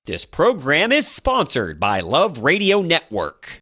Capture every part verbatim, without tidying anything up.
This program is sponsored by Love Radio Network.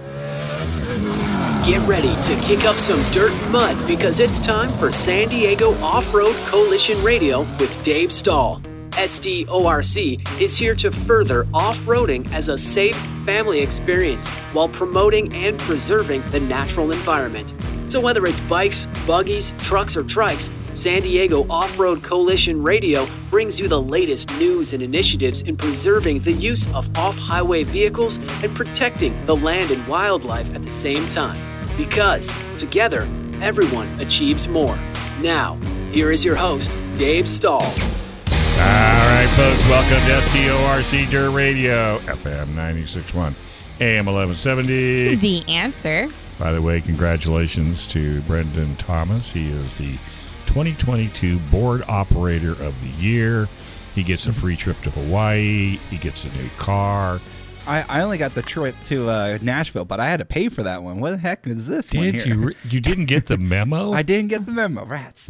Get ready to kick up some dirt and mud because it's time for San Diego Off-Road Coalition Radio with Dave Stahl. S D O R C is here to further off-roading as a safe family experience while promoting and preserving the natural environment. So whether it's bikes, buggies, trucks, or trikes, San Diego Off-Road Coalition Radio brings you the latest news and initiatives in preserving the use of off-highway vehicles and protecting the land and wildlife at the same time. Because together, everyone achieves more. Now, here is your host, Dave Stahl. All right, folks, welcome to S D O R C Dirt Radio, F M ninety-six point one, A M eleven seventy. The Answer. By the way, congratulations to Brendan Thomas. He is the twenty twenty-two Board Operator of the Year. He gets a free trip to Hawaii. He gets a new car. I, I only got the trip to uh, Nashville, but I had to pay for that one. What the heck is this Did one here? you? Re- you didn't get the memo? I didn't get the memo, rats.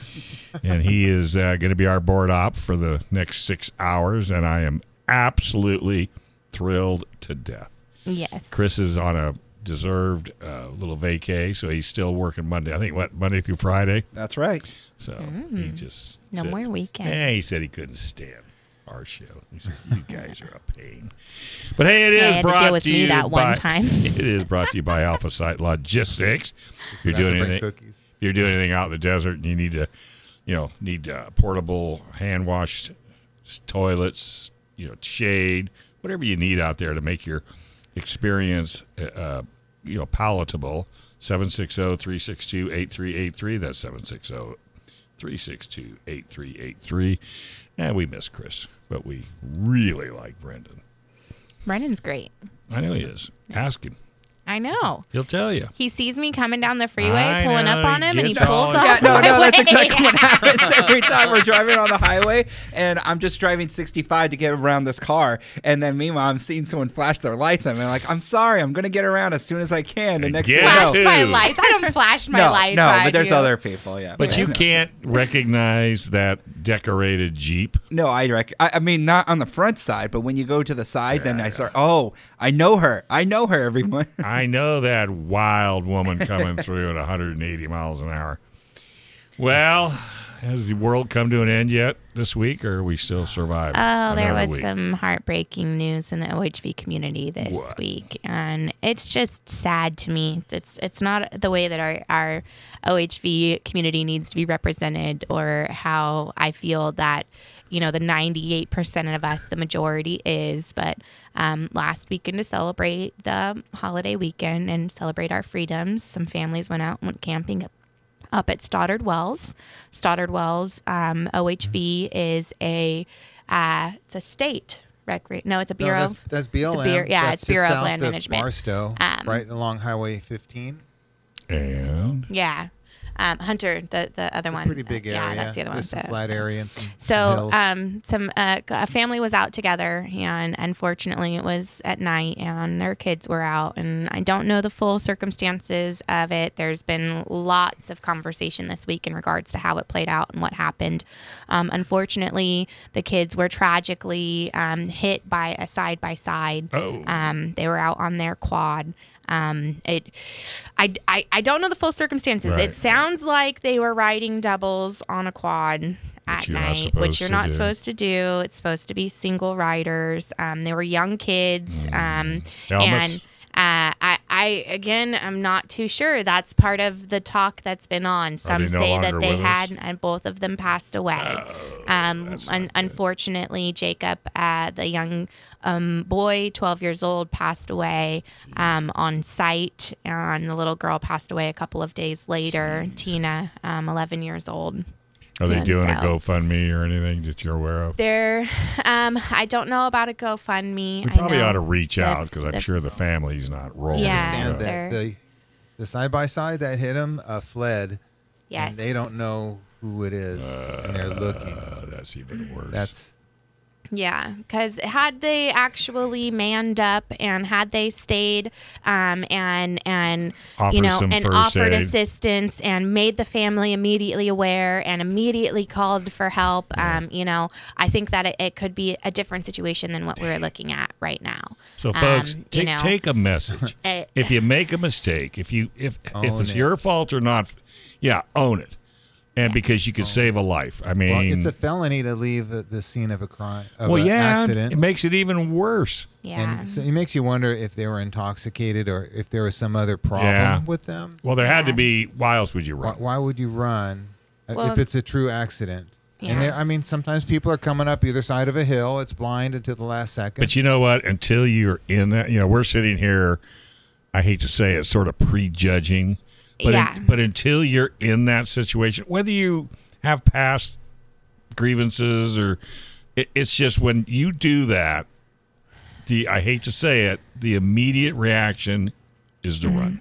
And he is uh, going to be our board op for the next six hours, and I am absolutely thrilled to death. Yes. Chris is on a deserved uh, little vacay, so he's still working Monday. I think, what, Monday through Friday? That's right. So Mm. he just No said, more weekends. Yeah, he said he couldn't stand our show. He says, you guys are a pain. But hey, it Yeah, is I had to brought deal with to me you that one by, time. It is brought to you by Alpha Site Logistics. If you're Forgot doing to bring anything, cookies. if you're doing anything out in the desert and you need to, you know, need uh, portable hand washed toilets, you know, shade, whatever you need out there to make your experience, uh, you know, palatable. seven six zero, three six two, eight three eight three. That's seven six zero, three six two, eight three eight three. And we miss Chris, but we really like Brendan. Brendan's great. I know he is. Ask him. I know. He'll tell you. He sees me coming down the freeway, I pulling know, up on he him, and he gets pulls all- off. Yeah, no, my no, that's way. exactly what happens every time we're driving on the highway, and I'm just driving sixty-five to get around this car, and then meanwhile I'm seeing someone flash their lights at me. I'm like, I'm sorry, I'm going to get around as soon as I can. And next thing you Yes. know, Flash my lights. I don't flash my no, lights. no, at but there's you. other people, yeah. But you no. can't recognize that decorated Jeep. No, I, rec- I I mean, not on the front side, but when you go to the side, then I start, oh, I know her. I know her, everyone. I know that wild woman coming through at one hundred eighty miles an hour. Well, has the world come to an end yet this week, or are we still surviving? Oh, there Another was week? some heartbreaking news in the O H V community this What? week, and it's just sad to me. It's it's not the way that our, our O H V community needs to be represented, or how I feel that, you know, the ninety-eight percent of us, the majority is. But um, last weekend, to celebrate the holiday weekend and celebrate our freedoms, some families went out and went camping up up at Stoddard Wells. Stoddard Wells, um, O H V is a, uh, it's a state recre- No, it's a No, Bureau. that's, that's B L M. It's a Bureau- yeah, That's it's Bureau just of south Land Management. Barstow, Um, right along Highway fifteen. And Yeah. Um, Hunter, the, the other It's a one. pretty big area. Yeah, that's the other one. There's some So- flat area and some, some So, hills. um, some uh, a family was out together, and unfortunately, it was at night, and their kids were out. And I don't know the full circumstances of it. There's been lots of conversation this week in regards to how it played out and what happened. Um, unfortunately, the kids were tragically um, hit by a side by side. Oh. Um, they were out on their quad. Um, it, I, I, I don't know the full circumstances. Right. It sounds like they were riding doubles on a quad at you're not night, supposed which you're to not do. supposed to do. It's supposed to be single riders. Um, they were young kids. Um, Helmets? and uh, I, I again, I'm not too sure. That's part of the talk that's been on. Some they no say longer that they with us? had, and both of them passed away. um, that's not un- good. unfortunately, Jacob, uh, the young um, boy, twelve years old, passed away um, on site, and the little girl passed away a couple of days later. Tina, um, eleven years old. Are they And doing a so- GoFundMe or anything that you're aware of? There, um, I don't know about a GoFundMe. We I probably know ought to reach the- out because I'm the- sure the family's not rolling. Yeah. understand with it. they're- that the the side by side that hit him uh, fled, Yes. and they don't know who it is, and they're looking. Uh, that's even worse. That's Yeah, because had they actually manned up and had they stayed um, and and Offered you know some and first offered aid. assistance and made the family immediately aware and immediately called for help, um, you know, I think that it, it could be a different situation than what we're looking at right now. So, folks, Um, you take know. take a message. Eh, If you make a mistake, if you if if Own it's it. your fault or not, yeah, own it, and because you could save a life. I mean, Well, it's a felony to leave the, the scene of a crime, of well, an yeah, accident. it makes it even worse. Yeah. And so it makes you wonder if they were intoxicated or if there was some other problem Yeah. with them. Well, there had to Yeah. be. Why else would you Why, run? why would you run uh, Well, if it's a true accident? Yeah. And there, I mean, sometimes people are coming up either side of a hill. It's blind until the last second. But you know what? Until you're in that, you know, we're sitting here. I hate to say it, sort of prejudging. But Yeah. in- but until you're in that situation, whether you have past grievances or it, it's just when you do that, the I hate to say it, the immediate reaction is to run.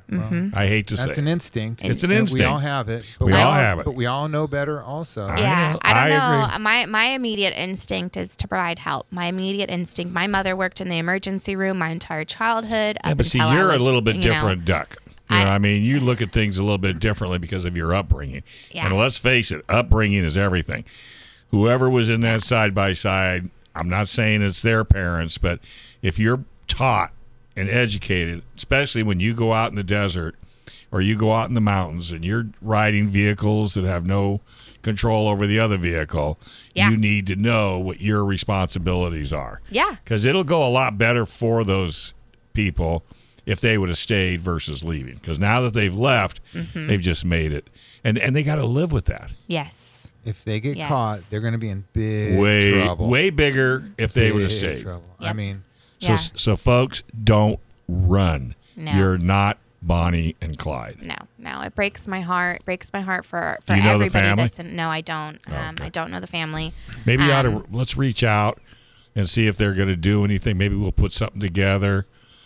I hate to That's say an it. instinct. It's an and instinct. We all have it. But We all have it. But we all know better also. I Yeah, know. I, don't I know. agree. My my immediate instinct is to provide help. My immediate instinct. My mother worked in the emergency room my entire childhood. Yeah, up but see, until I you're was, a little bit you know, different duck. You know, I- I mean, you look at things a little bit differently because of your upbringing. Yeah. And let's face it, upbringing is everything. Whoever was in that side by side, I'm not saying it's their parents, but if you're taught and educated, especially when you go out in the desert or you go out in the mountains and you're riding vehicles that have no control over the other vehicle, Yeah. you need to know what your responsibilities are. Yeah. Because it'll go a lot better for those people if they would have stayed versus leaving. Because now that they've left, Mm-hmm. they've just made it. And and they got to live with that. Yes. If they get Yes. caught, they're going to be in big way, trouble. way bigger if they would have Big stayed. trouble. I Yep. mean, So, Yeah. so, folks, don't run. No. You're not Bonnie and Clyde. No, no, it breaks my heart. It breaks my heart for for Do you know the everybody family? that's in. No, I don't. Um, Okay. I don't know the family. Maybe you ought to, Um, let's reach out and see if they're going to do anything. Maybe we'll put something together.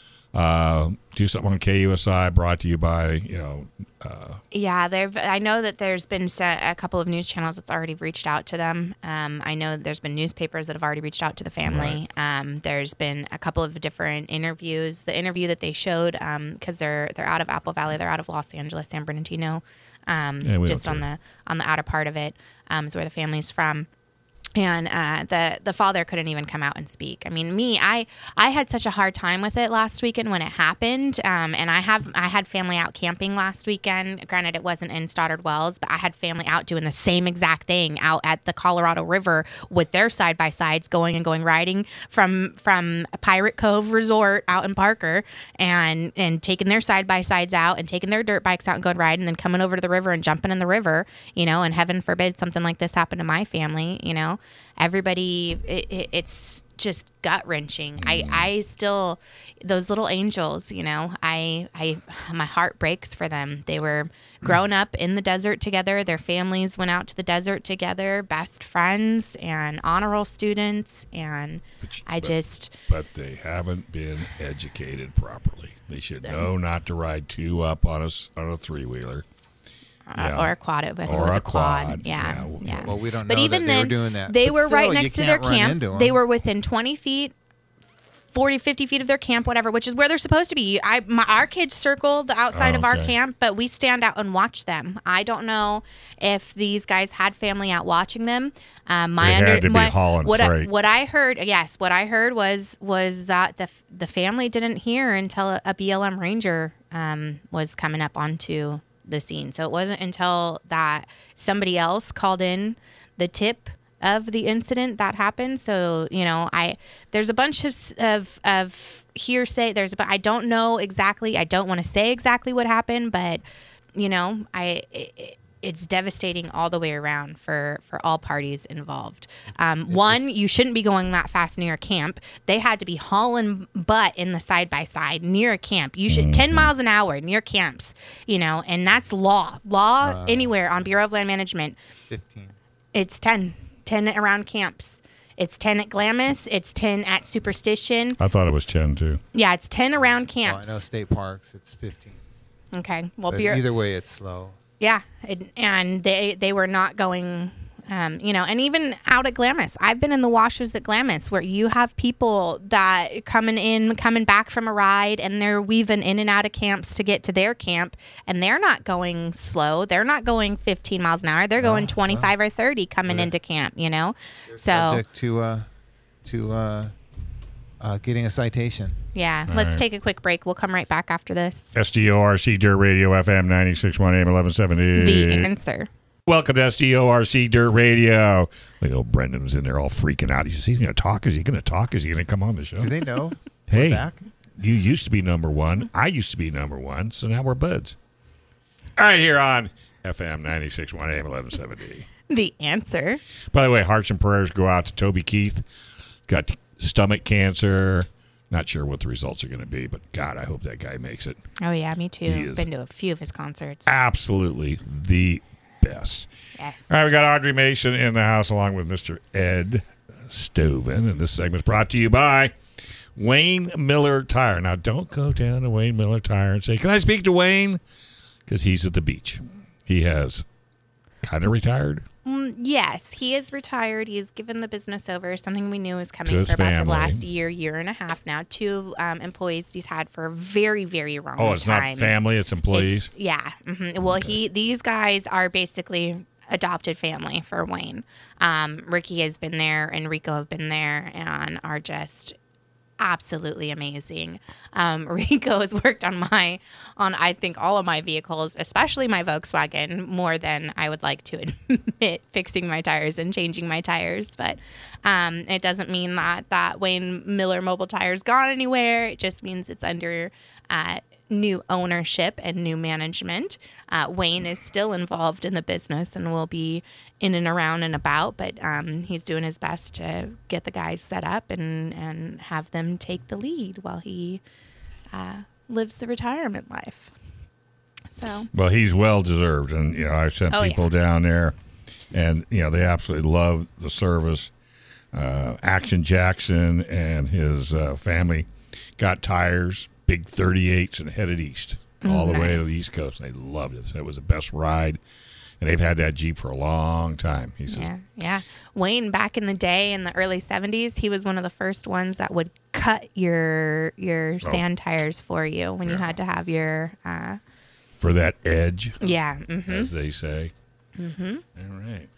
Uh, do something on K U S I, brought to you by, you know, uh, Yeah, there. I know that there's been se- a couple of news channels that's already reached out to them. Um, I know there's been newspapers that have already reached out to the family. Um, there's been a couple of different interviews. The interview that they showed, because they're they're out of Apple Valley, they're out of Los Angeles, San Bernardino, um, Yeah, we don't just on care. the on the outer part of it, um, is where the family's from. And uh, the the father couldn't even come out and speak. I mean, me, I I had such a hard time with it last weekend when it happened. Um, and I have I had family out camping last weekend. Granted, it wasn't in Stoddard Wells, but I had family out doing the same exact thing out at the Colorado River with their side by sides, going and going riding from from Pirate Cove Resort out in Parker, and and taking their side by sides out and taking their dirt bikes out and going riding, and then coming over to the river and jumping in the river. You know, and heaven forbid something like this happened to my family. You know. Everybody, it, it, it's just gut wrenching. I, I still, those little angels, you know, I, I, my heart breaks for them. They were grown up in the desert together. Their families went out to the desert together, best friends and honor roll students. And I but- just, but they haven't been educated properly. They should know not to ride two up on a, s- on a three-wheeler. uh, Yeah. or a quad. I think Or it was a a quad. quad. Yeah, Yeah. yeah. well, we don't But know even that they then, were doing that. they But were right still, you next to can't their run camp. into 'em. They were within twenty feet, forty, fifty feet of their camp, whatever, which is where they're supposed to be. I, my, our kids circle the outside Oh, of our okay. camp, but we stand out and watch them. I don't know if these guys had family out watching them. Um, my They had under, to be what, hauling what I, freight. what I heard, yes, what I heard was was that the f- the family didn't hear until a, a B L M Ranger um, was coming up onto the scene. So it wasn't until that somebody else called in the tip of the incident that happened. So, you know, I there's a bunch of s- of, of hearsay. There's but I don't know exactly. I don't want to say exactly what happened, but you know, I it, it's devastating all the way around for for all parties involved. Um, one, you shouldn't be going that fast near a camp. They had to be hauling butt in the side by side near a camp. You should ten miles an hour near camps, you know, and that's law. Law anywhere on Bureau of Land Management. fifteen. It's ten. ten around camps. It's ten at Glamis. It's ten at Superstition. I thought it was ten, too. Yeah, it's ten around Well, I camps. know state parks, it's fifteen. Okay. Well, But Bureau, either way, it's slow. yeah, it, and they they were not going Um, you know, and even out at Glamis, I've been in the washes at Glamis where you have people that coming in, coming back from a ride, and they're weaving in and out of camps to get to their camp, and they're not going slow. They're not going fifteen miles an hour. They're going Oh, twenty-five or thirty coming Yeah. into camp. You know, so Subject to uh, to uh, uh, getting a citation. yeah. All Let's right. take a quick break. We'll come right back after this. S D O R C Dirt Radio, F M ninety-six point one, A M eleven seventy. The answer. Welcome to S D O R C Dirt Radio. Look, old Brendan was in there all freaking out. He says, he's going to talk? Is he going to talk? Is he going to come on the show? Do they know? Hey, We're back? you used to be number one. I used to be number one, so now we're buds. All right, here on F M ninety-six point one, A M eleven seventy. The answer. By the way, hearts and prayers go out to Toby Keith. Got stomach cancer. Not sure what the results are going to be, but God, I hope that guy makes it. Oh, yeah, me too. He is. Been to a few of his concerts. Absolutely the best. Yes. All right, we got Audrey Mason in the house along with Mister Ed Stoven, and this segment is brought to you by Wayne Miller Tire. Now, don't go down to Wayne Miller Tire and say, can I speak to Wayne? Because he's at the beach. He has kind of retired. Mm, yes, he is retired. He's given the business over. Something we knew was To coming his for about family. the last year, year and a half now. Two um, employees he's had for a very, very long time. Oh, it's not family, it's employees. It's- yeah. hmm Well, he these guys are basically adopted family for Wayne. Um, Ricky has been there and Rico have been there and are just absolutely amazing. Um, Rico has worked on my, on I think all of my vehicles, especially my Volkswagen, more than I would like to admit, fixing my tires and changing my tires. But um, it doesn't mean that that Wayne Miller Mobile Tire's gone anywhere. It just means it's under uh, new ownership and new management. Uh, Wayne is still involved in the business and will be in and around and about, but um, he's doing his best to get the guys set up and, and have them take the lead while he uh, lives the retirement life. So, Well, he's well deserved, and you know I sent Oh, people yeah. down there, and you know they absolutely love the service. Uh, Action Jackson and his uh, family got tires, big thirty-eights, and headed east all the way to nice. the East Coast. They loved it. So it was the best ride, and they've had that Jeep for a long time. He says, yeah, yeah. Wayne, back in the day, in the early seventies, he was one of the first ones that would cut your your sand tires for you when you had to have your, uh, for that edge, yeah. Mm-hmm. as they say. Mm-hmm. All right.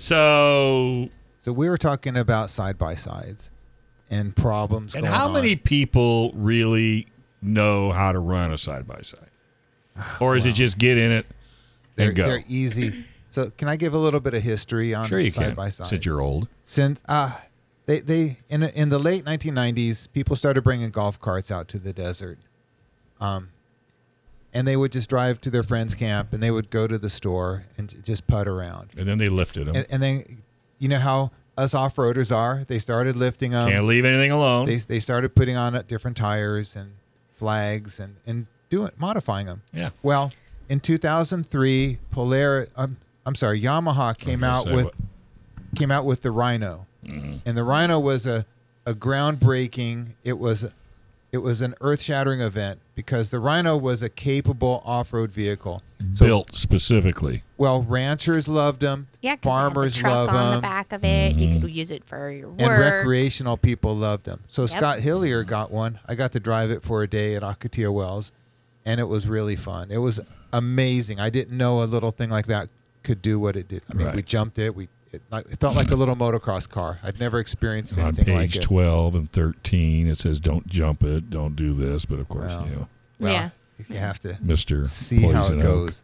So, So we were talking about side by sides and problems. and going how on. many people really know how to run a side by side, or is it just get in it They're, and go? they're easy. So can I give a little bit of history on Sure, you side can. by side? Since you're old, Since uh, they they in in the late nineteen nineties, people started bringing golf carts out to the desert, um, and they would just drive to their friend's camp and they would go to the store and j- just putt around. and then they lifted them. And, and then, you know how us off roaders are. They started lifting them. Can't leave anything alone. They they started putting on different tires and flags and and doing modifying them. Yeah. Well, in two thousand three, Polaris. Um, I'm sorry, Yamaha came gonna out say with what- came out with the Rhino, Mm-hmm. and the Rhino was a a groundbreaking. It was it was an earth shattering event because the Rhino was a capable off road vehicle. So, built specifically. well, ranchers loved them. Yeah, 'cause they have farmers the truck love on them. the back of it. You could use it for your work. And recreational people loved them. So Yep. Scott Hillier got one. I got to drive it for a day at Akatia Wells, and it was really fun. It was amazing. I didn't know a little thing like that could do what it did. I mean, Right. we jumped it. We it, like, it felt like a little motocross car. I'd never experienced On anything like page it. twelve and thirteen, it says don't jump it, don't do this. But of course, Wow. you know, Well, Yeah. you have to Mister see how Poison it Oak. goes.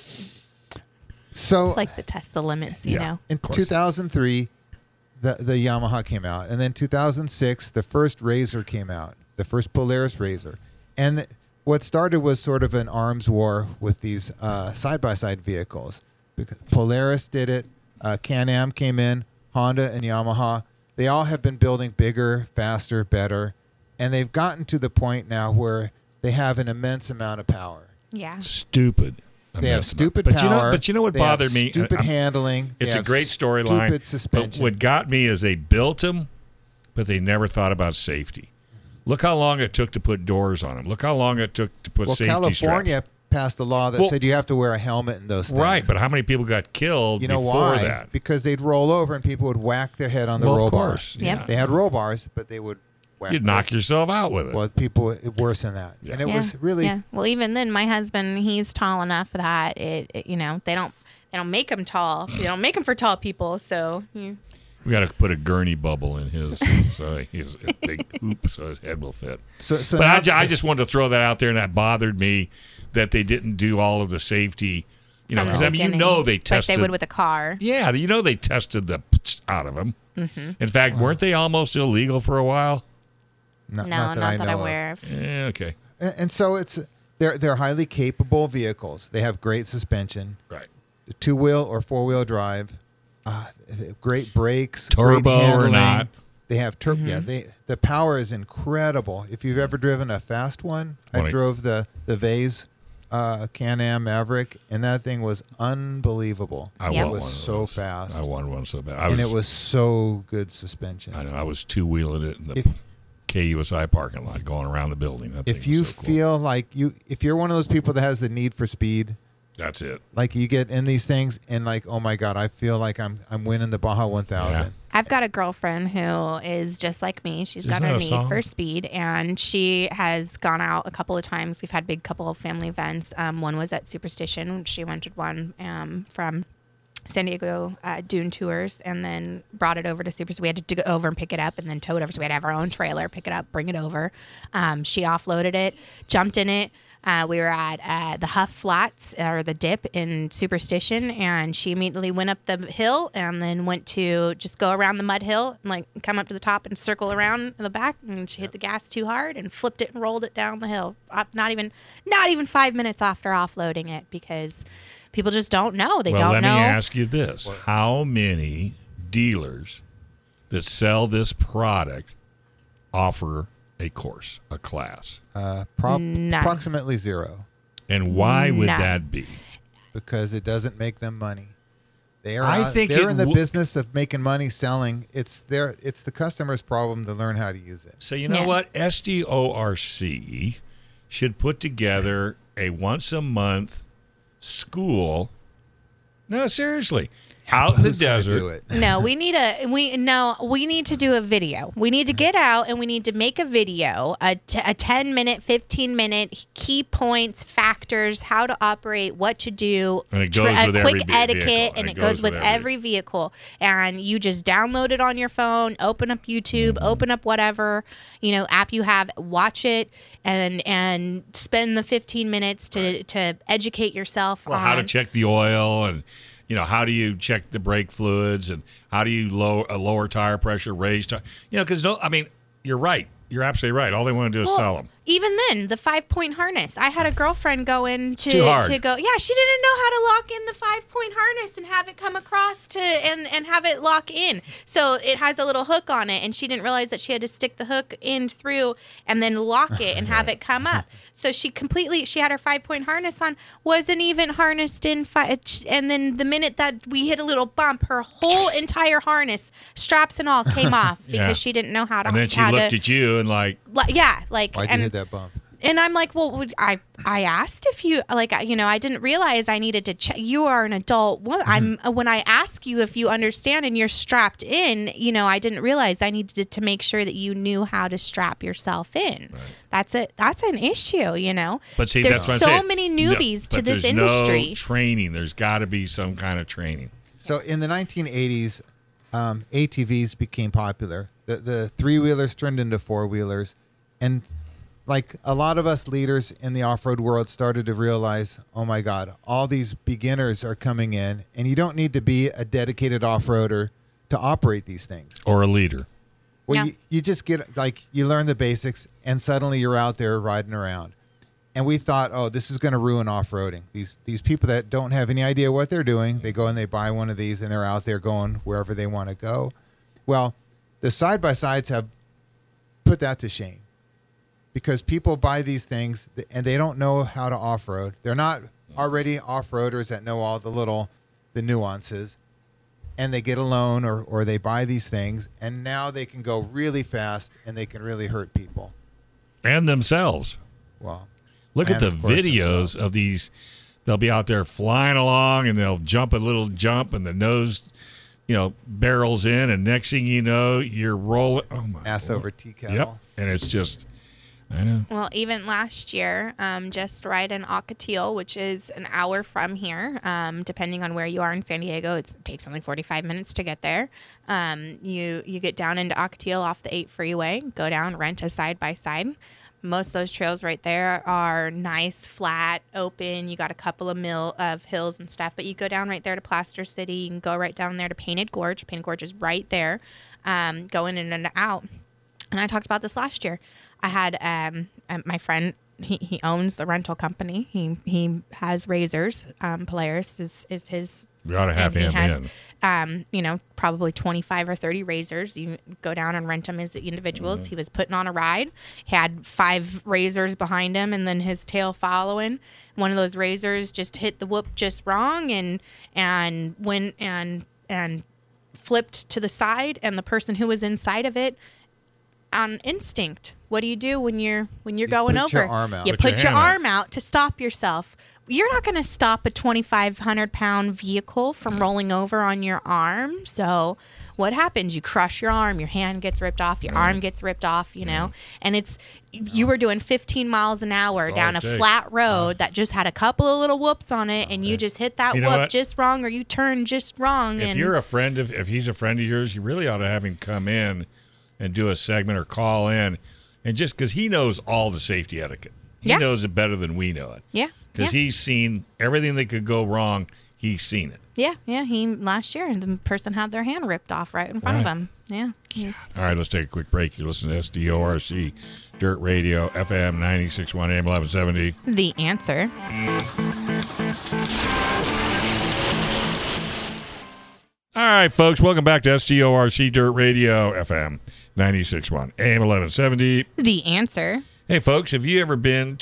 So like the test the limits, you Yeah. know. in course. two thousand three, the the Yamaha came out, and then two thousand six, the first Razor came out, the first Polaris Razor, and th- what started was sort of an arms war with these uh, side-by-side vehicles. Because Polaris did it, uh, Can-Am came in, Honda and Yamaha. They all have been building bigger, faster, better, and they've gotten to the point now where they have an immense amount of power. Yeah. Stupid. They have stupid but power. You know, but you know what they have bothered me? Stupid I'm- handling. They It's a have great storyline. Stupid But suspension. what got me is they built them, but they never thought about safety. Look how long it took to put doors on them. Look how long it took to put well, safety California straps. passed a law that Well- said you have to wear a helmet in those things. Right, but how many people got killed You know before why? that? Because they'd roll over and people would whack their head on the Well, roll of bar. course. Yep. Yeah. They had roll bars, but they would whack. You'd knock yourself out with it. Well, people worse than that, and it yeah. was really yeah. Well, even then, my husband, he's tall enough that it, it you know, they don't they don't make him tall. They don't make him for tall people. So you, We got to put a gurney bubble in his, so he has a big hoop, so his head will fit. so. so But now- I, ju- I just wanted to throw that out there, and that bothered me that they didn't do all of the safety. You know, from because the I mean, you beginning, know, they like tested. they would with a car. yeah, you know, they tested the out of them. Mm-hmm. In fact, weren't they almost illegal for a while? not, No, not that, not I that know I'm of. aware of. Yeah, okay, And, and so it's they're they're highly capable vehicles. They have great suspension, right. two wheel or four wheel drive, uh, great brakes, Turbo great or handling. not. They have turbo. Mm-hmm. Yeah, they the power is incredible. If you've ever driven a fast one, I Funny. drove the the Vase uh, Can-Am Maverick, and that thing was unbelievable. I Yeah. It want was one of so those. fast, I wanted one so bad. I and it was so good suspension. I know. I was two wheeling it in the If- K U S I parking lot, going around the building. That If thing you was so cool. feel like you, if you're one of those people that has the need for speed, that's it. like you get in these things and like, oh my god, I feel like I'm I'm winning the Baja one thousand. I've got a girlfriend who is just like me. She's got Isn't a that a need song? for speed, and she has gone out a couple of times. We've had big couple of family events. Um, one was at Superstition. She rented one um, from San Diego uh, Dune Tours, and then brought it over to Super. So we had to go over and pick it up, and then tow it over. So we had to have our own trailer, pick it up, bring it over. Um, she offloaded it, jumped in it. Uh, we were at uh, the Huff Flats or the Dip in Superstition, and she immediately went up the hill and then went to just go around the mud hill and like come up to the top and circle around the back. And she hit the gas too hard and flipped it and rolled it down the hill. Up, not even, not even five minutes after offloading it, because people just don't know. They well, don't let know. me ask you this: how many dealers that sell this product offer a course, a class, Uh, prob- None. approximately zero, and why would None. that be? because it doesn't make them money. They are. I out- think they're it in the wo- business of making money selling. It's their. It's the customer's problem to learn how to use it. So you know Yeah. what? S D O R C should put together a once a month school. No, seriously, out in the Who's gonna do desert. it? No, we need a we no we need to do a video. We need to get out and we need to make a video, a, t- a ten minute, fifteen minute key points, factors, how to operate, what to do, And it goes a with quick every ve- etiquette, vehicle, and it goes, with every vehicle. And you just download it on your phone, open up YouTube, Mm-hmm. open up whatever you know app you have, watch it, and and spend the fifteen minutes to to educate yourself Well, on how to check the oil, and you know, how do you check the brake fluids, and how do you lower uh, lower tire pressure, raise tire? You know, because no, I mean, you're right. You're absolutely right. All they want to do is Well, sell them. Even then, the five point harness. I had a girlfriend go in to Too hard. to go. Yeah, she didn't know how to lock in the five point harness and have it come across to and and have it lock in. So it has a little hook on it, and she didn't realize that she had to stick the hook in through and then lock it and have it come up. So she completely she had her five point harness on, wasn't even harnessed in five, and then the minute that we hit a little bump, her whole entire harness, straps and all, came off because Yeah. she didn't know how to. And then she how looked to, at you and like, Like, yeah, like, Why'd you and hit that bump? and I'm like, well, would- I I asked if you like, I- you know, I didn't realize I needed to check. You are an adult woman. I'm when I ask you if you understand and you're strapped in, you know, I didn't realize I needed to make sure that you knew how to strap yourself in. That's it. That's an issue, you know. but see, there's that's what I'm so saying. many No, newbies to but this there's industry. No training. There's got to be some kind of training. So in the nineteen eighties, um, A T Vs became popular. The the three wheelers turned into four wheelers, and like a lot of us leaders in the off road world started to realize, oh my God, all these beginners are coming in, and you don't need to be a dedicated off roader to operate these things. Or a leader. Well, Yeah. you, you just get like you learn the basics, and suddenly you're out there riding around. And we thought, oh, this is going to ruin off-roading. These these people that don't have any idea what they're doing, they go and they buy one of these, and they're out there going wherever they want to go. Well, the side-by-sides have put that to shame, because people buy these things and they don't know how to off-road. They're not already off-roaders that know all the little the nuances, and they get a loan or, or they buy these things, and now they can go really fast and they can really hurt people. And themselves. Well, Look And at the of course videos themselves. of these. They'll be out there flying along, and they'll jump a little jump, and the nose, you know, barrels in, and next thing you know, you're rolling. Oh my! Ass Lord. over tea kettle. Yep, and it's just, I know. Well, even last year, um, just right in Ocotillo, which is an hour from here, um, depending on where you are in San Diego, it's, it takes only forty-five minutes to get there. Um, you you get down into Ocotillo off the eight freeway, go down, rent a side by side. Most of those trails right there are nice, flat, open. You got a couple of mill of hills and stuff, but you go down right there to Plaster City. You can go right down there to Painted Gorge. Painted Gorge is right there, um, going in and out. And I talked about this last year. I had um, um, my friend. He, he owns the rental company. He he has razors. Um, Polaris is is his. We ought to have and him he has, in. Um, you know, probably twenty-five or thirty razors. You go down and rent them as individuals. Mm-hmm. He was putting on a ride. He had five razors behind him and then his tail following. One of those razors just hit the whoop just wrong and and went and and flipped to the side, and the person who was inside of it, on instinct, what do you do when you're when you're You going put over? your arm out. You Put put, your your, hand out. arm out to stop yourself. You're not going to stop a twenty-five hundred pound vehicle from rolling over on your arm. So what happens? You crush your arm, your hand gets ripped off, your arm gets ripped off, you know, and it's, you were doing fifteen miles an hour all down a it takes. flat road that just had a couple of little whoops on it, and you just hit that You know whoop what? just wrong, or you turn just wrong. If and you're a friend of, if he's a friend of yours, you really ought to have him come in and do a segment or call in, and just because he knows all the safety etiquette, he Yeah. knows it better than we know it. yeah, Because yeah. he's seen everything that could go wrong. He's seen it. Yeah, yeah. He last year, the person had their hand ripped off right in front of Right. him. Yeah. He's, All right, let's take a quick break. You listen to S D O R C Dirt Radio, F M ninety-six point one, A M eleven seventy. the answer. All right, folks, welcome back to S D O R C Dirt Radio, F M ninety-six point one, A M eleven seventy. The answer. Hey, folks, have you ever been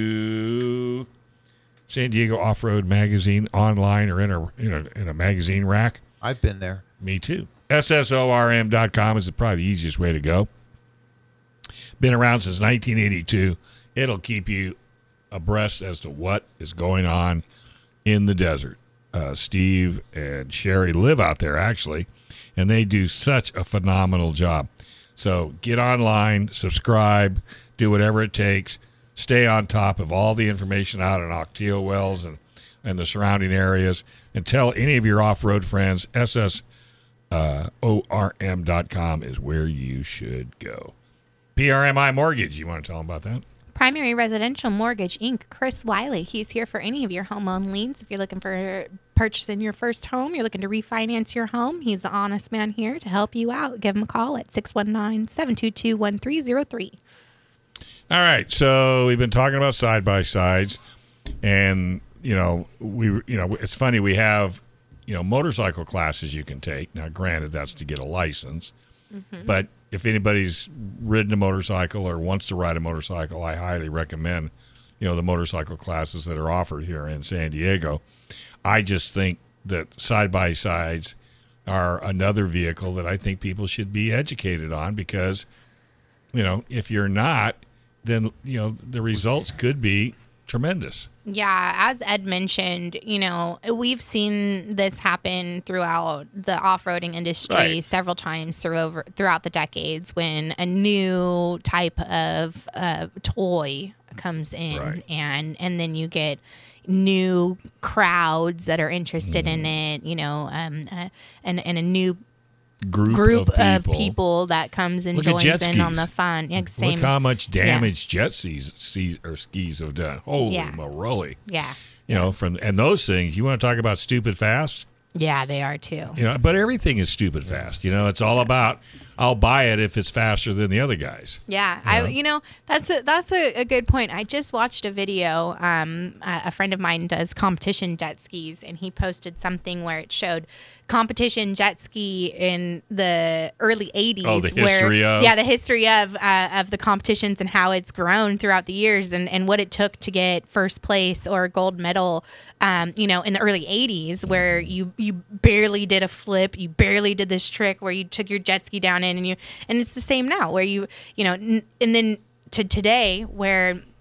to San Diego Off-Road Magazine online or in a, in a, in a magazine rack? I've been there. Me too. S S O R M dot com is probably the easiest way to go. Been around since nineteen eighty-two. It'll keep you abreast as to what is going on in the desert. Uh, Steve and Sherry live out there, actually, and they do such a phenomenal job. So get online, subscribe, do whatever it takes. Stay on top of all the information out in Ocotillo Wells and, and the surrounding areas. And tell any of your off-road friends, S S O R M dot com is where you should go. P R M I Mortgage, you want to tell them about that? Primary Residential Mortgage, Incorporated. Chris Wiley. He's here for any of your home loan liens. If you're looking for purchasing your first home, you're looking to refinance your home, he's the honest man here to help you out. Give him a call at six one nine, seven two two, one three zero three. All right, so we've been talking about side by sides, and you know we you know it's funny, we have you know motorcycle classes you can take. Now, granted, that's to get a license, Mm-hmm. but if anybody's ridden a motorcycle or wants to ride a motorcycle, I highly recommend you know the motorcycle classes that are offered here in San Diego. I just think that side by sides are another vehicle that I think people should be educated on, because you know if you're not, then you know the results could be tremendous. Yeah, as Ed mentioned, you know, we've seen this happen throughout the off-roading industry Right. several times through over, throughout the decades when a new type of uh, toy comes in, Right. and and then you get new crowds that are interested Mm-hmm. in it, you know, um, uh, and and a new Group, group of, of people. people that comes and Look at joins jet in on skis. the fun. Yeah, same. Look how much damage jet skis, skis or skis have done. Holy Yeah. moly! Yeah, You know, from and those things. You want to talk about stupid fast? yeah, they are too. You know, but everything is stupid fast. You know, it's all about I'll buy it if it's faster than the other guys. Yeah, I you know that's a that's a, a good point. I just watched a video. Um, a, a friend of mine does competition jet skis, and he posted something where it showed competition jet ski in the early eighties. Oh, the where, history of? yeah, the history of uh, of the competitions and how it's grown throughout the years, and, and what it took to get first place or a gold medal. Um, you know, in the early eighties, where you you barely did a flip, you barely did this trick where you took your jet ski down in, and you and it's the same now where you you know, n- and then to today where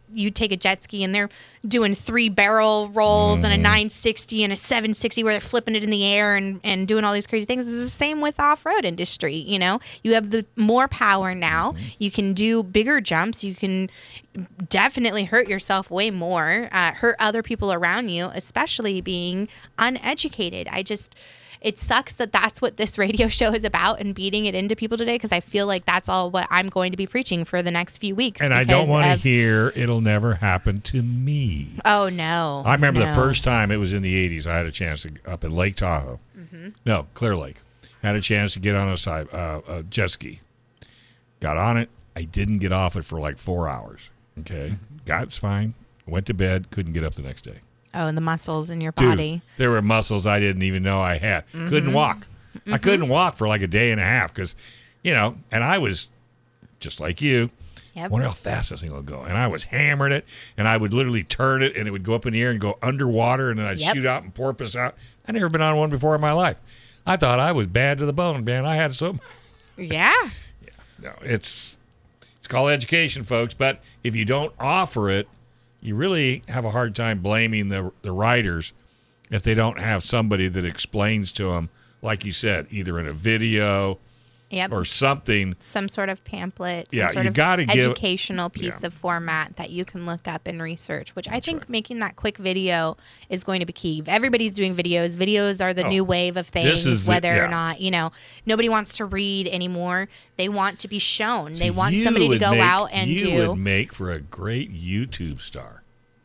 you take a jet ski and they're doing three barrel rolls Mm-hmm. and a nine sixty and a seven sixty where they're flipping it in the air and, and doing all these crazy things. It's the same with off-road industry. You know, you have the more power now. Mm-hmm. You can do bigger jumps. You can definitely hurt yourself way more, uh, hurt other people around you, especially being uneducated. I just, it sucks that that's what this radio show is about and beating it into people today, because I feel like that's all what I'm going to be preaching for the next few weeks. And I don't because want to of- hear it'll never happen to me. Oh, no. I remember the no. first time, it was in the eighties, I had a chance to up at Lake Tahoe. Mm-hmm. No, Clear Lake. Had a chance to get on a, side, uh, a jet ski. Got on it. I didn't get off it for like four hours. Okay. Got it's fine. Went to bed. Couldn't get up the next day. Oh, and the muscles in your Dude, body. there were muscles I didn't even know I had. Mm-hmm. Couldn't walk. I couldn't walk for like a day and a half because, you know, and I was just like you. Yep. I wonder how fast this thing will go. And I was hammering it, and I would literally turn it, and it would go up in the air and go underwater, and then I'd Yep. shoot out and porpoise out. I'd never been on one before in my life. I thought I was bad to the bone, man. I had some. Yeah. No, it's it's called education, folks. But if you don't offer it, you really have a hard time blaming the the riders if they don't have somebody that explains to them, like you said, either in a video Yep. or something. Some sort of pamphlet, some Yeah, sort you of gotta give- educational piece Yeah. of format that you can look up and research, which I think making that quick video is going to be key. Everybody's doing videos. Videos are the Oh, new wave of this things, is the- whether yeah. or not, you know, nobody wants to read anymore. They want to be shown. They See, want you somebody to would go make- out and you do. would make for a great YouTube star.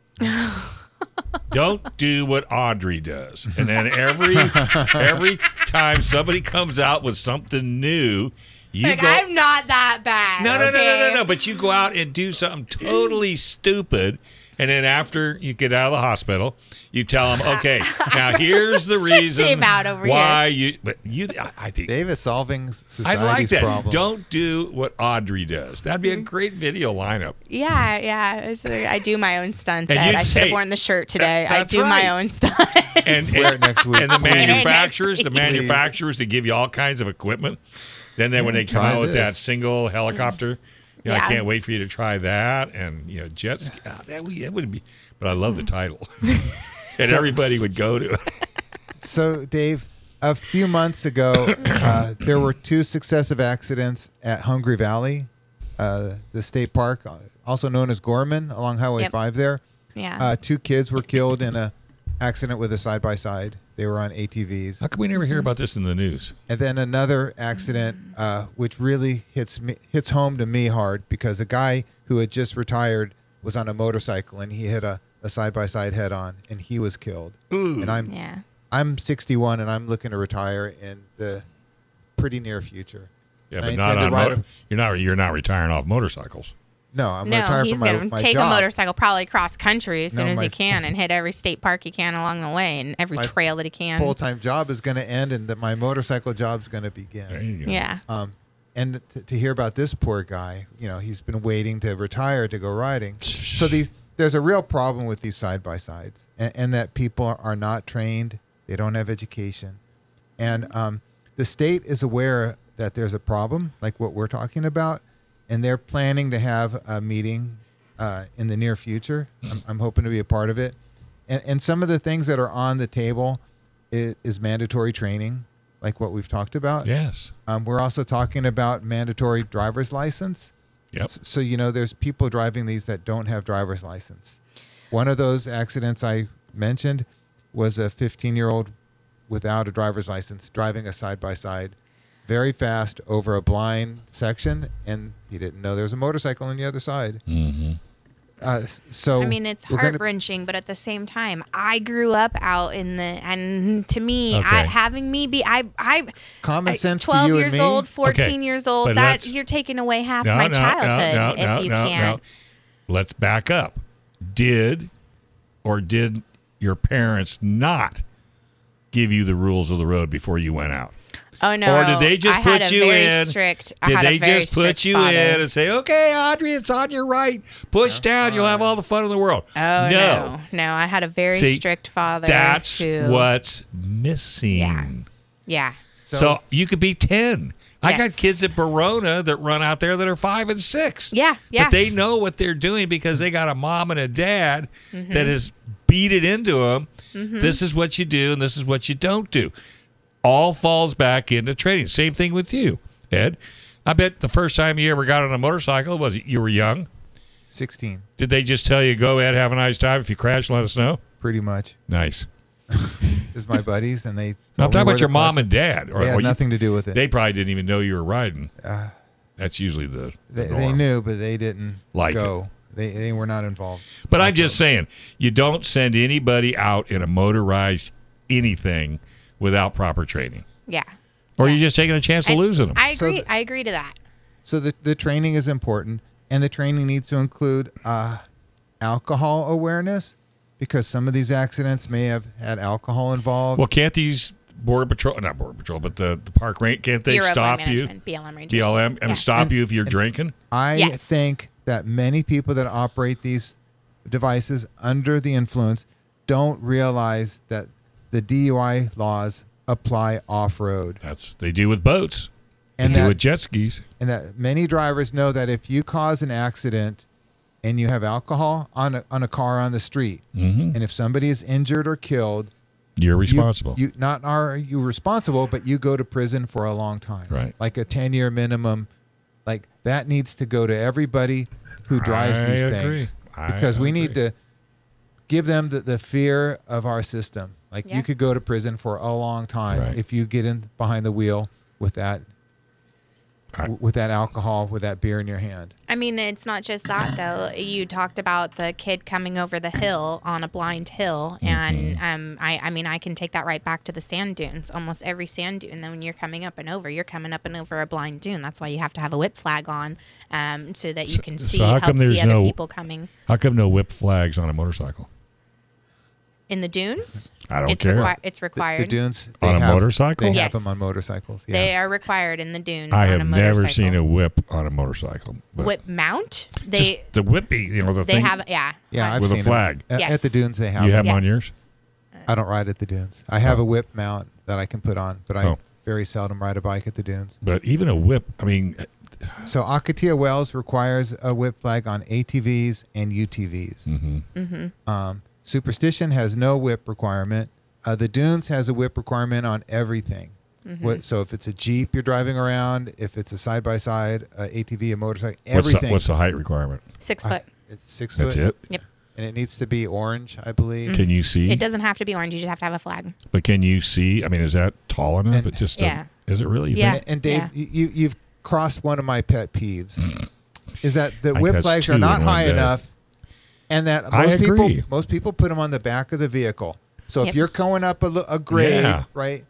Don't do what Audrey does, and then every every time somebody comes out with something new, you Like, go. I'm not that bad. no, no, no, no, no, okay? no. But you go out and do something totally stupid, and then after you get out of the hospital, you tell them, "Okay, now here's the Check reason Dave out over why you." But you, I, I think Dave is solving I society's like that. problems. Don't do what Audrey does. That'd be a great video lineup. Yeah, yeah. It's- I do my own stunts. And Ed. you- I should have hey, worn the shirt today. I that's do right. my own stunts. And, Wear it next week, and the please. manufacturers, the Please. manufacturers, they give you all kinds of equipment. Then, then when they come try out with that this. single helicopter, you know, I Yeah. can't wait for you to try that. And you know, jet ski. ah, that, would, that would be. But I love the title, and So- everybody would go to it. So, Dave, a few months ago, uh, there were two successive accidents at Hungry Valley, uh, the state park, also known as Gorman, along Highway Yep. five there. Yeah. Uh, two kids were killed in a accident with a side-by-side. They were on A T Vs. How come we never hear about this in the news? And then another accident, uh, which really hits me, hits home to me hard, because a guy who had just retired was on a motorcycle and he hit a, a side-by-side head-on and he was killed. Ooh. And I'm yeah. I'm sixty-one and I'm looking to retire in the pretty near future. Yeah, And but I not intend to on. ride Motor, a- you're not. You're not retiring off motorcycles. No, I'm No, retired he's from my, gonna my take job. a motorcycle probably cross country as No, soon as my- he can and hit every state park he can along the way and every My trail that he can. Full-time job is going to end and that my motorcycle job's going to begin. There you go. Yeah. Um, and t- to hear about this poor guy, you know, he's been waiting to retire to go riding. So these, there's a real problem with these side by sides, and, and that people are not trained, they don't have education, and um, the state is aware that there's a problem, like what we're talking about, and they're planning to have a meeting uh, in the near future. I'm, I'm hoping to be a part of it, and, and some of the things that are on the table is, is mandatory training, like what we've talked about. Yes. Um, we're also talking about mandatory driver's license. Yep. S- So, you know, there's people driving these that don't have driver's license. One of those accidents I mentioned was a fifteen-year-old without a driver's license driving a side-by-side very fast over a blind section, and he didn't know there was a motorcycle on the other side. Mm-hmm. Uh, s- so I mean, it's we're gonna- heart wrenching, but at the same time, I grew up out in the, and to me, Okay. I, having me be, I, I, Common I- sense to twelve you and years me? old, fourteen Okay, years old, but that let's- you're taking away half No, my no, childhood no, no, if no, you no, can't. no. Let's back up. Did or did your parents not give you the rules of the road before you went out? Oh no! Or did they just I put had a you very in? Strict, I Did had a they very just put strict you father. in and say, "Okay, Audrey, it's on your right. Push down. You'll have all the fun in the world." Oh no. no, no! I had a very See, strict father. That's who, what's missing. Yeah. Yeah. So, you could be ten. I got Yes. kids at Verona that run out there that are five and six. Yeah, yeah. But they know what they're doing because they got a mom and a dad Mm-hmm. that has beat it into them. This is what you do and this is what you don't do. All falls back into training. Same thing with you, Ed. I bet the first time you ever got on a motorcycle was it you were young. sixteen, Did they just tell you, go ahead, have a nice time. If you crash, let us know? pretty much. Nice. Is my buddies, and they. I'm told me talking where about your the mom clutch- and dad. Or, They had or you- nothing to do with it. They probably didn't even know you were riding. Uh, That's usually the, the they, they norm. knew, but they didn't Like go. They they were not involved. But I'm just saying, you don't send anybody out in a motorized anything without proper training. Yeah. Or you're just taking a chance of I- losing them. I So agree. the- I agree to that. So the the training is important, and the training needs to include uh, alcohol awareness, because some of these accidents may have had alcohol involved. Well, can't these border patrol, not border patrol, but the, the park range, can't they Bureau of stop Land you? Management, B L M Rangers. B L M and Yeah. stop you if you're drinking? I Yes. think that many people that operate these devices under the influence don't realize that the D U I laws apply off-road, That's they do with boats. and They do that with jet skis. and that many drivers know that if you cause an accident and you have alcohol on a, on a car on the street, Mm-hmm. and if somebody is injured or killed, You're you- responsible. You, not are you responsible, but you go to prison for a long time, Right. Like a ten year minimum. Like that needs to go to everybody who drives I these agree. things, I because we need agree. to give them the, the fear of our system. Like Yeah. you could go to prison for a long time Right. if you get in behind the wheel with that I- with that alcohol, with that beer in your hand. I mean, it's not just that though. You talked about the kid coming over the hill on a blind hill, and um, I, I mean, I can take that right back to the sand dunes. Almost every sand dune. Then when you're coming up and over, you're coming up and over a blind dune. That's why you have to have a whip flag on, um, so that you can so see, how help come see there's other no- people coming How come no whip flags on a motorcycle? in the dunes. I don't it's care. requi- it's The, required. the dunes they On a have, motorcycle? They Yes. have them on motorcycles. Yes. They are required in the dunes. I on have a never motorcycle. seen a whip on a motorcycle. But whip mount. just They the whippy, you know, the they thing. have yeah. Yeah, I've With a seen 'em. flag. At, Yes. at the dunes they have. you have them. them on Yes. yours? I don't ride at the dunes. I have Oh. a whip mount that I can put on, but I Oh. very seldom ride a bike at the dunes. But even a whip, I mean, So Akatia Wells requires a whip flag on A T Vs and U T Vs. mhm. Um, Superstition has no whip requirement. Uh, the Dunes has a whip requirement on everything. What, so if it's a Jeep you're driving around, if it's a side by side, a A T V, a motorcycle, what's everything. the, what's the height requirement? Six I- foot. it's six That's foot. it. Yep. And it needs to be orange, I believe. Can you see? It doesn't have to be orange. You just have to have a flag. But can you see? I mean, is that tall enough? And- it just Yeah. a, is it really? You Yeah. think? And, and Dave, Yeah. y- you you've crossed one of my pet peeves, is that the think whip that's flags two are in not one high day. enough, and that I most agree. people most people put them on the back of the vehicle. So Yep. if you're going up a, lo- a grade, Yeah. right,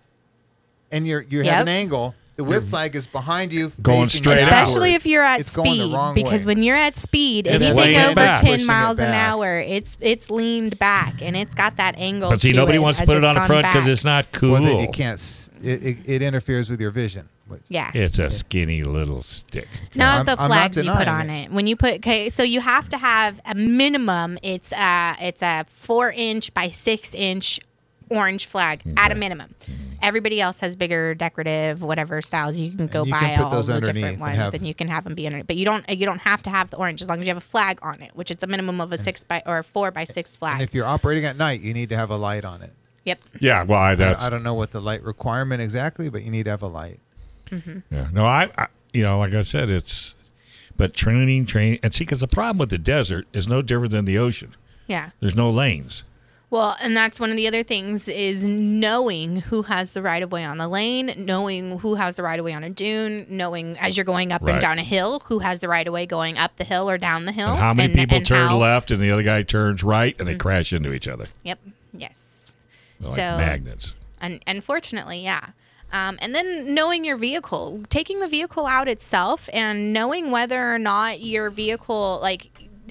and you're you Yep. have an angle, the whip flag is behind you, Going facing straight you out. Especially forward. if you're at It's speed, going the wrong because way. when you're at speed, It's anything laying over back. ten Pushing it miles an back. hour, it's it's leaned back and it's got that angle. But see, to nobody it wants to as put it it's on the gone front because back. it's not cool. Well, then you can't. s- It, it, it interferes with your vision. Yeah. It's a skinny little stick. Not I'm- the I'm not flags you put denying on it. When you put okay, so you have to have a minimum. It's a it's a four inch by six inch orange flag at a minimum. Everybody else has bigger decorative whatever styles. You can go you buy can put all those the underneath different and ones, have- and you can have them be under. But you don't you don't have to have the orange as long as you have a flag on it, which it's a minimum of a six by or a four by six flag. And if you're operating at night, you need to have a light on it. Yep. Yeah, well, I, I, that's I don't know what the light requirement exactly, but you need to have a light. yeah. No, I, I, you know, like I said, it's but training, training, and see, because the problem with the desert is no different than the ocean. Yeah. There's no lanes. Well, and that's one of the other things is knowing who has the right of way on the lane, knowing who has the right of way on a dune, knowing as you're going up Right. and down a hill, who has the right of way going up the hill or down the hill. And how many and, people and turn how- left and the other guy turns right and they crash into each other? Yep. Yes. They're like So- magnets. And unfortunately, yeah. Um, and then knowing your vehicle, taking the vehicle out itself and knowing whether or not your vehicle, like,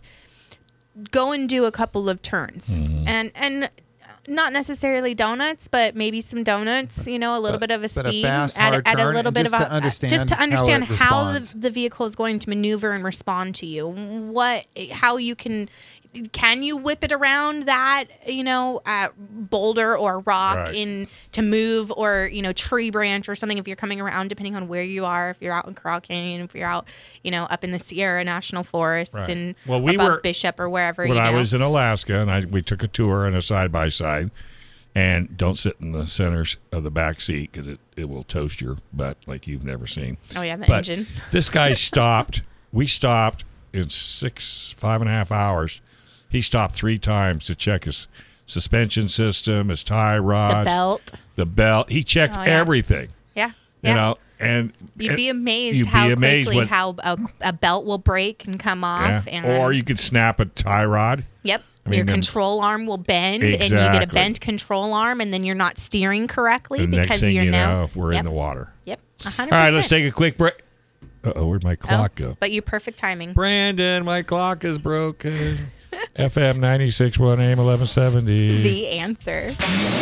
go and do a couple of turns Mm-hmm. and and not necessarily donuts, but maybe some donuts. You know, a little But- bit of a but a speed fast, at, hard at a turn, little and bit just of a to understand just to how it understand how, the, responds. the vehicle is going to maneuver and respond to you. What, how you can. can you whip it around that, you know, uh, boulder or rock Right. in to move, or, you know, tree branch or something if you're coming around, depending on where you are, if you're out in Coral Canyon, if you're out, you know, up in the Sierra National Forests Right. and Well, we above were- Bishop or wherever, When you know. I was in Alaska, and I we took a tour and a side by side, and don't sit in the center of the back seat because it, it will toast your butt like you've never seen. Oh, yeah, the But engine. this guy stopped. We stopped in six, five and a half hours. He stopped three times to check his suspension system, his tie rods, The belt. the belt. He checked Oh, yeah. everything. Yeah. You yeah. know, and You'd be amazed you'd be how amazed quickly when- how a, a belt will break and come off. yeah. And, Or you could snap a tie rod. Yep. I mean, your then- control arm will bend, and you get a Exactly. bent control arm, and then you're not steering correctly The because next thing you're you now. know, we're yep. in the water. Yep. one hundred percent. All right, let's take a quick break. Uh-oh, where'd my clock Oh, go? But you perfect timing. Brandon, my clock is broken. F M ninety-six point one A M eleven seventy. The answer.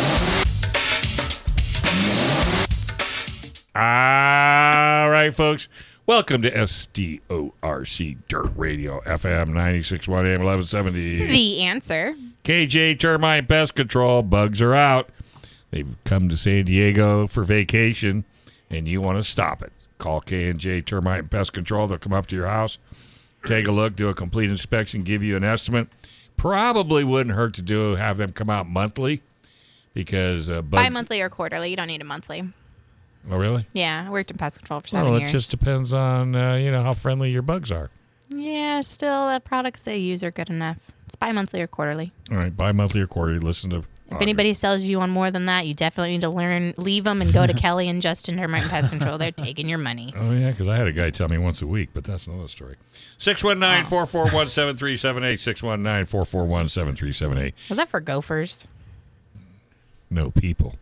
All right, folks. Welcome to S D O R C Dirt Radio, F M ninety-six point one A M eleven seventy. The answer. K J Termite Pest Control. Bugs are out. They've come to San Diego for vacation, and you want to stop it. Call K and J Termite Pest Control. They'll come up to your house, take a look, do a complete inspection, give you an estimate. Probably wouldn't hurt to do have them come out monthly because uh, bugs. Bi-monthly or quarterly. You don't need a monthly. Oh, really? Yeah, I worked in pest control for seven Well, it years. just depends on uh, you know how friendly your bugs are. Yeah, still, the products they use are good enough. It's bi-monthly or quarterly. All right, bi-monthly or quarterly. Listen to. If anybody sells you on more than that, you definitely need to learn, leave them and go to Kelly and Justin Termite and Pest Control. They're taking your money. Oh, yeah, because I had a guy tell me once a week, but that's another story. six one nine, four four one, seven three seven eight, six one nine, four four one, seven three seven eight. Was that for gophers? No people.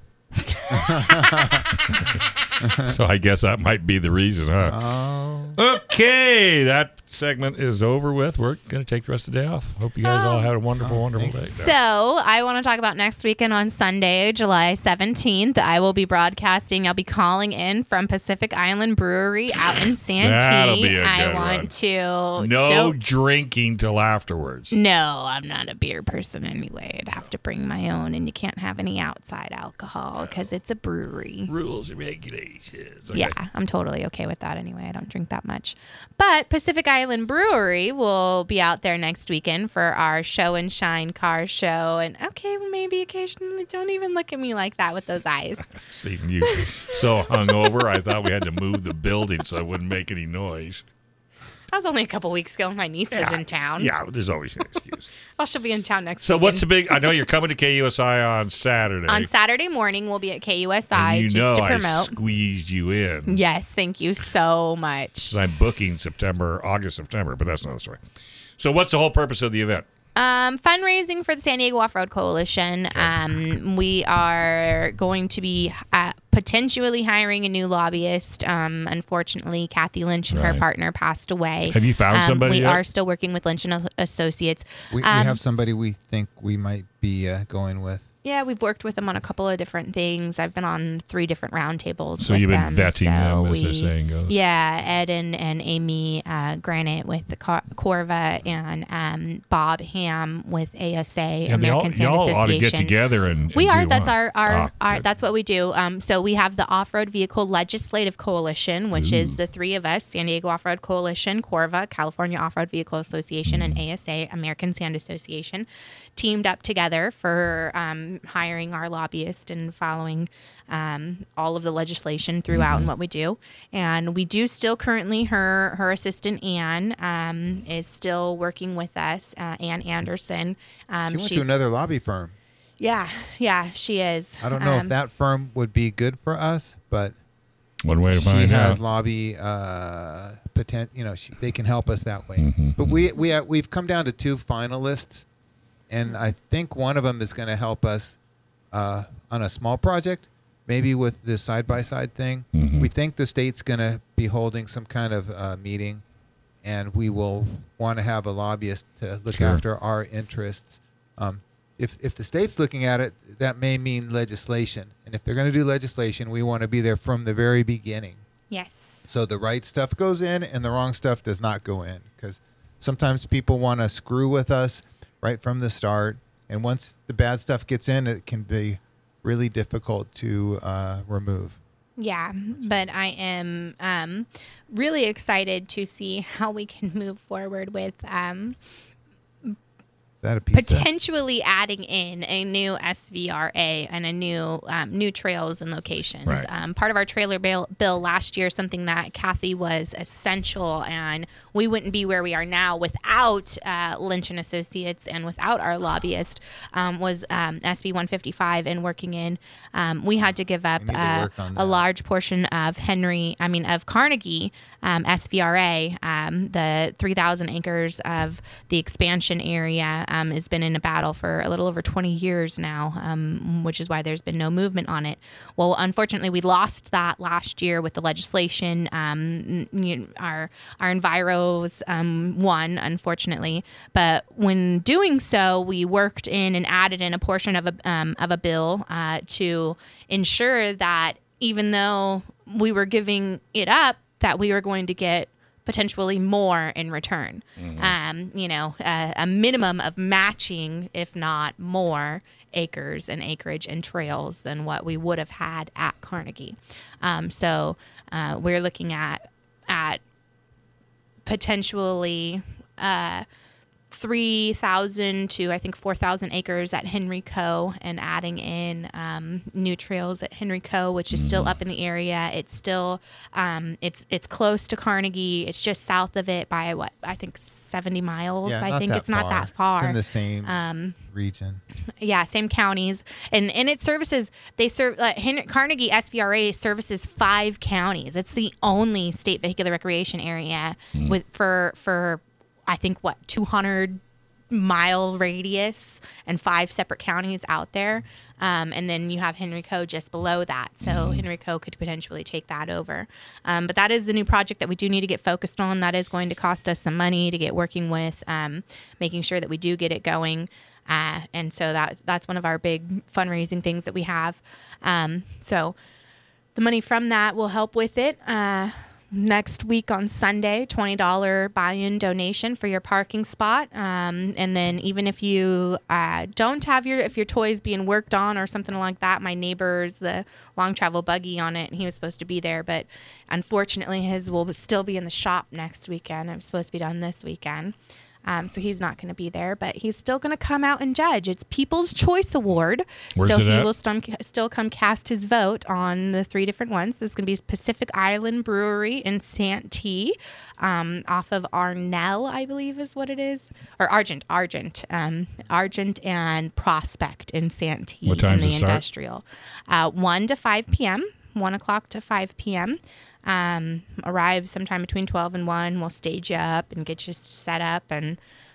So I guess that might be the reason, huh? Oh. Okay, that segment is over with. We're going to take the rest of the day off. Hope you guys all had a wonderful, wonderful day. So I want to talk about next weekend on Sunday, July seventeenth. I will be broadcasting. I'll be calling in from Pacific Island Brewery out in Santee. That'll be a I good want one. to. No don't- drinking till afterwards. No, I'm not a beer person anyway. I'd have to bring my own, and you can't have any outside alcohol because it's a brewery. Rules and regulations. Okay. Yeah, I'm totally okay with that anyway. I don't drink that much. But Pacific Island Brewery will be out there next weekend for our Show and Shine car show. And okay, well, maybe occasionally, don't even look at me like that with those eyes. Seeing you so hungover, I thought we had to move the building so it wouldn't make any noise. That was only a couple weeks ago. My niece was in town. Yeah, there's always an excuse. Well, she'll be in town next So weekend. what's the big? I know you're coming to K U S I on Saturday. On Saturday morning, we'll be at K U S I and you just know to I promote. squeezed you in. Yes, thank you so much. 'Cause I'm booking September, August, September, but that's another story. So what's the whole purpose of the event? Um, fundraising for the San Diego Off-Road Coalition. Um, we are going to be uh, potentially hiring a new lobbyist. Um, unfortunately, Kathy Lynch and her Right. partner passed away. Have you found Um, somebody We yet? are still working with Lynch and Associates. We, Um, we have somebody we think we might be uh, going with. Yeah, we've worked with them on a couple of different things. I've been on three different roundtables. So with you've been them. vetting So them, as the we- saying goes. Yeah, Ed and, and Amy uh, Granite with the Cor- Corva and um, Bob Ham with A S A, And they all, American Sand y'all Association. ought to get together and, We and are. do That's one. our, our, Ah, our good. that's what we do. Um, so we have the Off-Road Vehicle Legislative Coalition, which is the three of us: San Diego Off-Road Coalition, Corva, California Off-Road Vehicle Association, and A S A, American Sand Association, teamed up together for um, hiring our lobbyist and following um, all of the legislation throughout and what we do. And we do still currently her her assistant Ann um, is still working with us. Uh, Ann Anderson. Um, She went she's- to another lobby firm. Yeah, yeah, she is. I don't know Um, if that firm would be good for us, but One way to she find has out. lobby uh, potent. You know, she, they can help us that way. Mm-hmm. But we we have, we've come down to two finalists, and I think one of them is going to help us uh, on a small project, maybe with this side by side thing. Mhm. We think the state's going to be holding some kind of uh, meeting, and we will want to have a lobbyist to look Sure. after our interests. Um, if if the state's looking at it, that may mean legislation, and if they're going to do legislation, we want to be there from the very beginning. Yes. So the right stuff goes in and the wrong stuff does not go in, because sometimes people want to screw with us right from the start. And once the bad stuff gets in, it can be really difficult to uh, remove. Yeah, but I am um, really excited to see how we can move forward with um, Is that a pizza? potentially adding in a new S V R A and a new um, new trails and locations. Right. Um, part of our trailer bill, bill last year, something that Kathy was essential, and we wouldn't be where we are now without uh, Lynch and Associates and without our lobbyist, um, was um, S B one fifty-five and working in. Um, we had to give up We need to uh, work on a that. large portion of Henry, I mean of Carnegie um, S V R A, um, the three thousand acres of the expansion area. Um, has been in a battle for a little over twenty years now, um, which is why there's been no movement on it. Well, unfortunately, we lost that last year with the legislation. Um, you know, our our enviros um, won, unfortunately, but when doing so, we worked in and added in a portion of a um, of a bill uh, to ensure that even though we were giving it up, that we were going to get potentially more in return. Mm-hmm. Um, you know, uh, a minimum of matching, if not more, acres and acreage and trails than what we would have had at Carnegie. Um, so uh, we're looking at at potentially uh, three thousand to I think four thousand acres at Henry Co. and adding in um, new trails at Henry Co., which is still up in the area. It's still um, it's it's close to Carnegie. It's just south of it by what I think seventy miles. Yeah, I not think that it's not that far. It's in the same Um, region. Yeah, same counties, and and it services. They serve uh, Hen- Carnegie S V R A services five counties. It's the only state vehicular recreation area with for for I think what two hundred mile radius and five separate counties out there, um, and then you have Henry Co. just below that. So Henry Co. could potentially take that over. Um, but that is the new project that we do need to get focused on. That is going to cost us some money to get working with, um, making sure that we do get it going. Uh, and so that that's one of our big fundraising things that we have. Um, so the money from that will help with it. Uh, next week on Sunday, twenty dollars buy-in donation for your parking spot. Um, and then even if you uh, don't have your, if your toy's being worked on or something like that, my neighbor's the long travel buggy on it, and he was supposed to be there, but unfortunately his will still be in the shop next weekend. It was supposed to be done this weekend. Um, so he's not going to be there, but he's still going to come out and judge. It's People's Choice Award. Where's so it he at? will stum- still come cast his vote on the three different ones. This is going to be Pacific Island Brewery in Santee, um, off of Arnell, I believe is what it is. Or Argent, Argent. Um, Argent and Prospect in Santee. What time's in the it start? Industrial. Uh, one to five p.m., one o'clock to five p.m. Um, arrive sometime between twelve and one. We'll stage you up and get you set up, and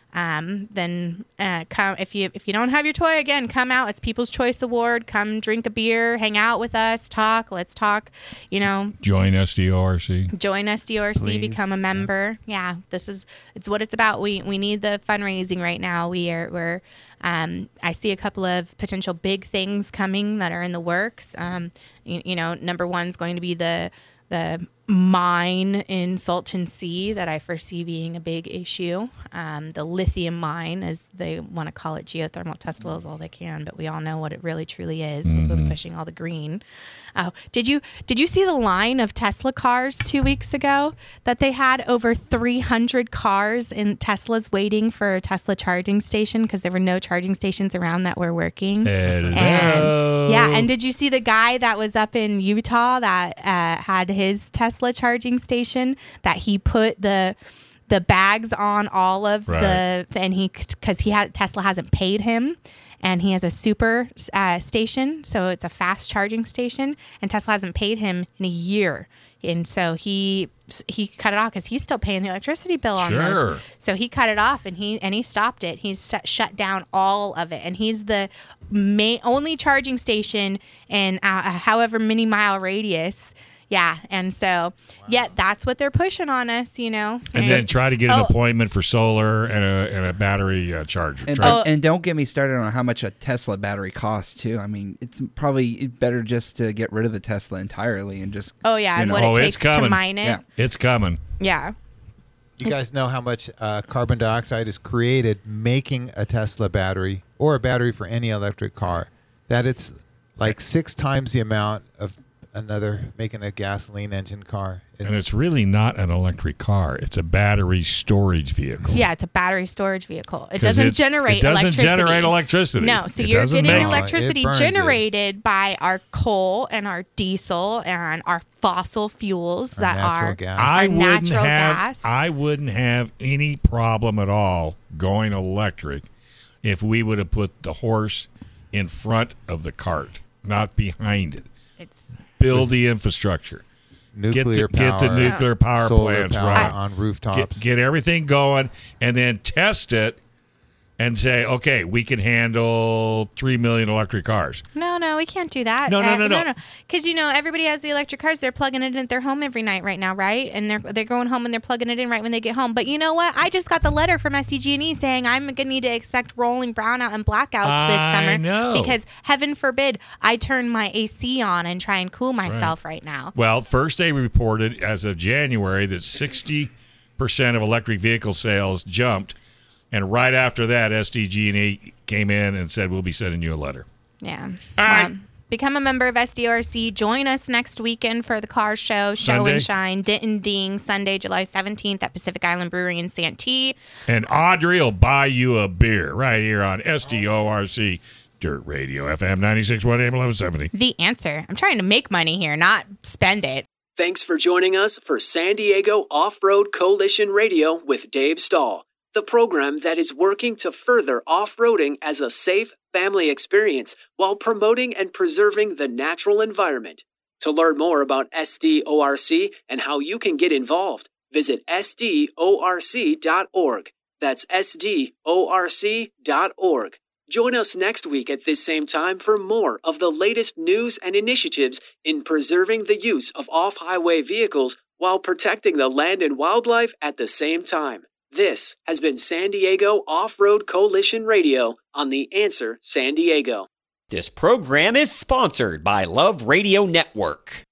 um, then uh, come if you if you don't have your toy, again, come out. It's People's Choice Award. Come drink a beer, hang out with us, talk. Let's talk. You know, Join S D O R C. join S D O R C, Please. become a member. Yeah. this is it's what it's about. We we need the fundraising right now. We are we're um, I see a couple of potential big things coming that are in the works. Um, you, you know, number one's going to be the the mine in Salton Sea that I foresee being a big issue. Um, the lithium mine, as they want to call it, geothermal test wells, all they can, but we all know what it really truly is with them pushing all the green. Oh, did you did you see the line of Tesla cars two weeks ago that they had over three hundred cars in Teslas waiting for a Tesla charging station because there were no charging stations around that were working? Hello. And, yeah, and did you see the guy that was up in Utah that uh, had his Tesla charging station that he put the the bags on all of Right. the and he because he has Tesla hasn't paid him. And he has a super uh, station, so it's a fast charging station. And Tesla hasn't paid him in a year, and so he he cut it off because he's still paying the electricity bill on Sure. this. So he cut it off, and he and he stopped it. He's shut, shut down all of it, and he's the main, only charging station in uh, however many mile radius. Yeah, and so yeah, that's what they're pushing on us, you know. And then try to get an Oh. appointment for solar and a and a battery uh, charger. And, Try- Oh. and don't get me started on how much a Tesla battery costs too. I mean, it's probably better just to get rid of the Tesla entirely and just Oh yeah, you and know, what Oh, it it's takes to coming. mine it. Yeah. It's coming. Yeah. You guys know how much uh, carbon dioxide is created making a Tesla battery or a battery for any electric car. That it's like six times the amount of another making a gasoline engine car. It's, And it's really not an electric car. It's a battery storage vehicle. Yeah, it's a battery storage vehicle. It 'Cause doesn't it- generate It doesn't electricity. generate electricity. No, so It you're doesn't getting make- electricity It burns it. generated by our coal and our diesel and our fossil fuels Our that natural are gas. I our wouldn't natural have. gas. I wouldn't have any problem at all going electric if we would have put the horse in front of the cart, not behind it. It's Build the infrastructure. nuclear get the, power, Get the nuclear power solar plants power running. on Get, rooftops. get everything going, and then test it, and say, okay, we can handle three million electric cars. no, no, we can't do that. No, no, Uh, no, no. Because you know everybody has the electric cars. They're plugging it in at their home every night right now, right? And they're they're going home and they're plugging it in right when they get home. But you know what? I just got the letter from S D G and E saying I'm gonna need to expect rolling brownout and blackouts this I summer know. because heaven forbid I turn my A C on and try and cool myself right now. Well, first they reported as of January that sixty percent of electric vehicle sales jumped, and right after that, S D G and E came in and said, we'll be sending you a letter. Yeah. All right. Well, become a member of S D O R C. Join us next weekend for the car show, Show Sunday? and Shine, Denton Ding, Sunday, July seventeenth at Pacific Island Brewery in Santee. And Audrey will buy you a beer right here on S D O R C Dirt Radio, F M ninety-six point one, A M eleven seventy. The answer. I'm trying to make money here, not spend it. Thanks for joining us for San Diego Off-Road Coalition Radio with Dave Stahl, the program that is working to further off-roading as a safe family experience while promoting and preserving the natural environment. To learn more about S D O R C and how you can get involved, visit S D O R C dot org. That's S D O R C dot org. Join us next week at this same time for more of the latest news and initiatives in preserving the use of off-highway vehicles while protecting the land and wildlife at the same time. This has been San Diego Off-Road Coalition Radio on The Answer San Diego. This program is sponsored by Love Radio Network.